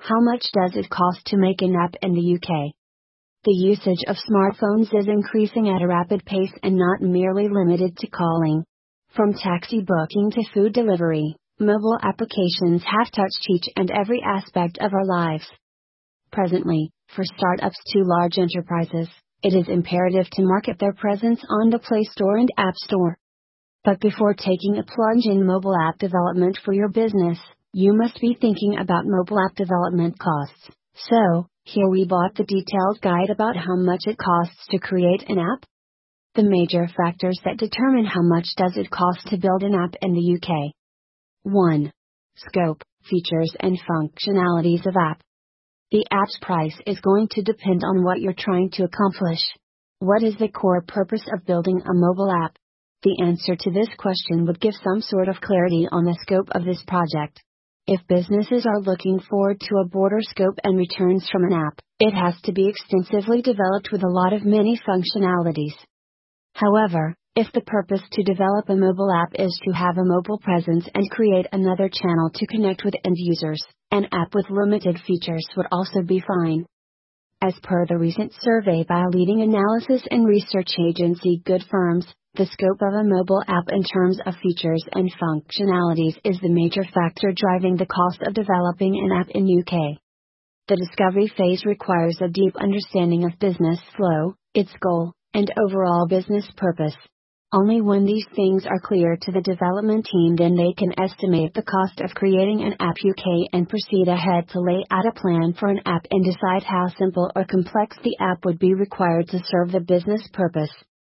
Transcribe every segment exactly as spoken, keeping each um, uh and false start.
How much does it cost to make an app in the U K? The usage of smartphones is increasing at a rapid pace and not merely limited to calling. From taxi booking to food delivery, mobile applications have touched each and every aspect of our lives. Presently, for startups to large enterprises, it is imperative to market their presence on the Play Store and App Store. But before taking a plunge in mobile app development for your business, you must be thinking about mobile app development costs. So, here we bought the detailed guide about how much it costs to create an app. The major factors that determine how much does it cost to build an app in the U K. one. Scope, features and functionalities of app. The app's price is going to depend on what you're trying to accomplish. What is the core purpose of building a mobile app? The answer to this question would give some sort of clarity on the scope of this project. If businesses are looking forward to a broader scope and returns from an app, it has to be extensively developed with a lot of many functionalities. However, if the purpose to develop a mobile app is to have a mobile presence and create another channel to connect with end users, an app with limited features would also be fine. As per the recent survey by a leading analysis and research agency Good Firms, the scope of a mobile app in terms of features and functionalities is the major factor driving the cost of developing an app in U K. The discovery phase requires a deep understanding of business flow, its goal, and overall business purpose. Only when these things are clear to the development team then they can estimate the cost of creating an app U K and proceed ahead to lay out a plan for an app and decide how simple or complex the app would be required to serve the business purpose.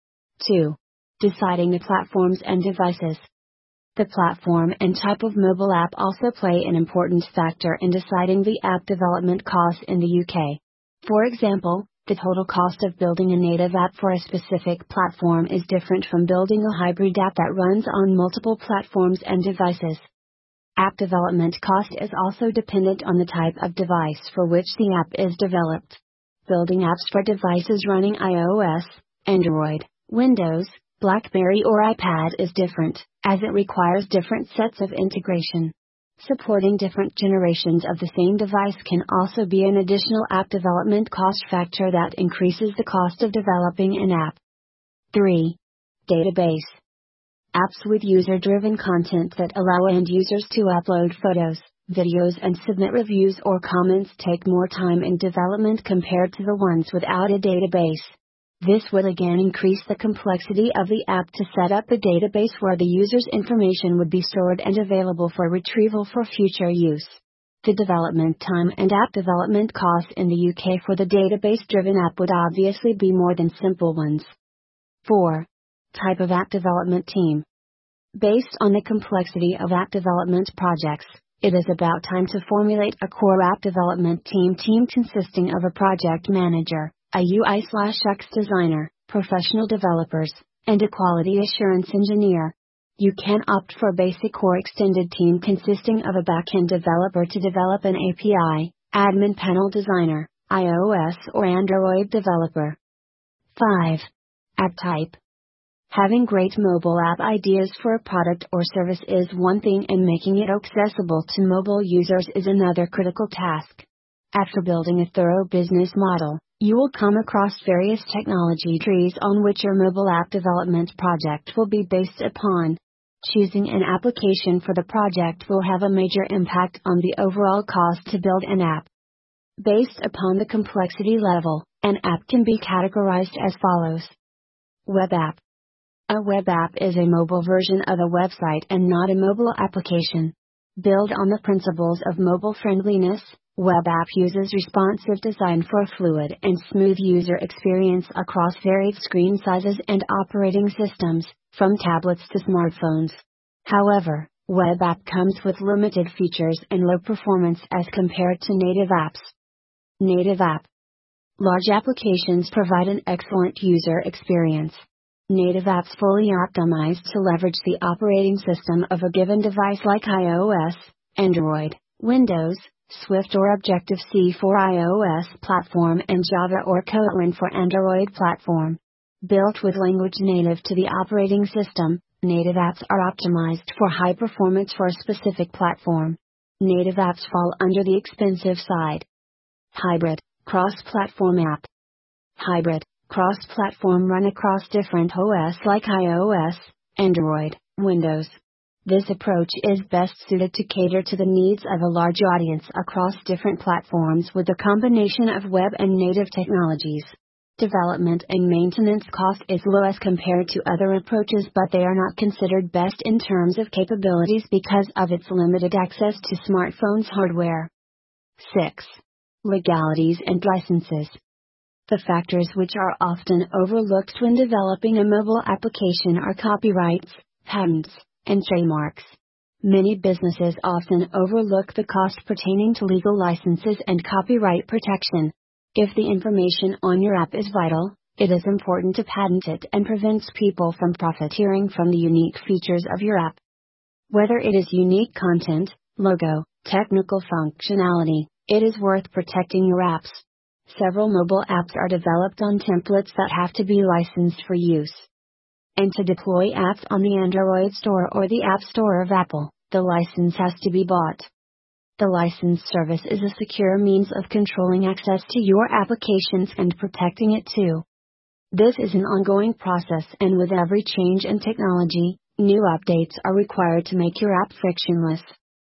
two. Deciding the platforms and devices. The platform and type of mobile app also play an important factor in deciding the app development costs in the U K. For example, the total cost of building a native app for a specific platform is different from building a hybrid app that runs on multiple platforms and devices. App development cost is also dependent on the type of device for which the app is developed. Building apps for devices running iOS, Android, Windows, BlackBerry or iPad is different, as it requires different sets of integration. Supporting different generations of the same device can also be an additional app development cost factor that increases the cost of developing an app. three. Database. Apps with user-driven content that allow end users to upload photos, videos and submit reviews or comments take more time in development compared to the ones without a database. This will again increase the complexity of the app to set up a database where the user's information would be stored and available for retrieval for future use. The development time and app development costs in the U K for the database-driven app would obviously be more than simple ones. four. Type of app development team. Based on the complexity of app development projects, it is about time to formulate a core app development team team consisting of a project manager, a U I/X designer, professional developers, and a quality assurance engineer. You can opt for a basic or extended team consisting of a backend developer to develop an A P I, admin panel designer, iOS or Android developer. five. App type. Having great mobile app ideas for a product or service is one thing and making it accessible to mobile users is another critical task. After building a thorough business model, you will come across various technology trees on which your mobile app development project will be based upon. Choosing an application for the project will have a major impact on the overall cost to build an app. Based upon the complexity level, an app can be categorized as follows. Web app. A web app is a mobile version of a website and not a mobile application. Built on the principles of mobile friendliness, web app uses responsive design for a fluid and smooth user experience across varied screen sizes and operating systems, from tablets to smartphones. However, web app comes with limited features and low performance as compared to native apps. Native app. Large applications provide an excellent user experience. Native apps fully optimized to leverage the operating system of a given device like iOS, Android, Windows, Swift or Objective-C for iOS platform and Java or Kotlin for Android platform. Built with language native to the operating system, native apps are optimized for high performance for a specific platform. Native apps fall under the expensive side. Hybrid, cross-platform app. Hybrid, cross-platform run across different O S like iOS, Android, Windows. This approach is best suited to cater to the needs of a large audience across different platforms with a combination of web and native technologies. Development and maintenance cost is low as compared to other approaches, but they are not considered best in terms of capabilities because of its limited access to smartphones hardware. six. Legalities and licenses. The factors which are often overlooked when developing a mobile application are copyrights, patents, and trademarks. Many businesses often overlook the cost pertaining to legal licenses and copyright protection. If the information on your app is vital, it is important to patent it and prevents people from profiteering from the unique features of your app. Whether it is unique content, logo, technical functionality, it is worth protecting your apps. Several mobile apps are developed on templates that have to be licensed for use. And to deploy apps on the Android Store or the App Store of Apple, the license has to be bought. The license service is a secure means of controlling access to your applications and protecting it too. This is an ongoing process, and with every change in technology, new updates are required to make your app frictionless.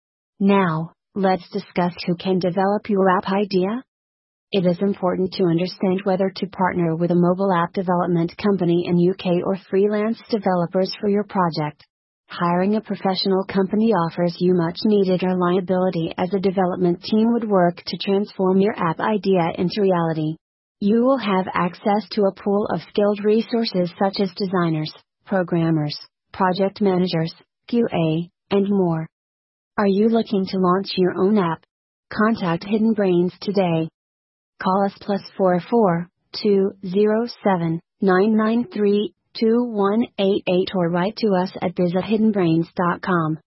Now, let's discuss who can develop your app idea. It is important to understand whether to partner with a mobile app development company in U K or freelance developers for your project. Hiring a professional company offers you much needed reliability, as a development team would work to transform your app idea into reality. You will have access to a pool of skilled resources such as designers, programmers, project managers, Q A, and more. Are you looking to launch your own app? Contact Hidden Brains today. Call us plus four four, two zero seven, nine nine three, two one eight eight or write to us at biz at hidden brains dot com.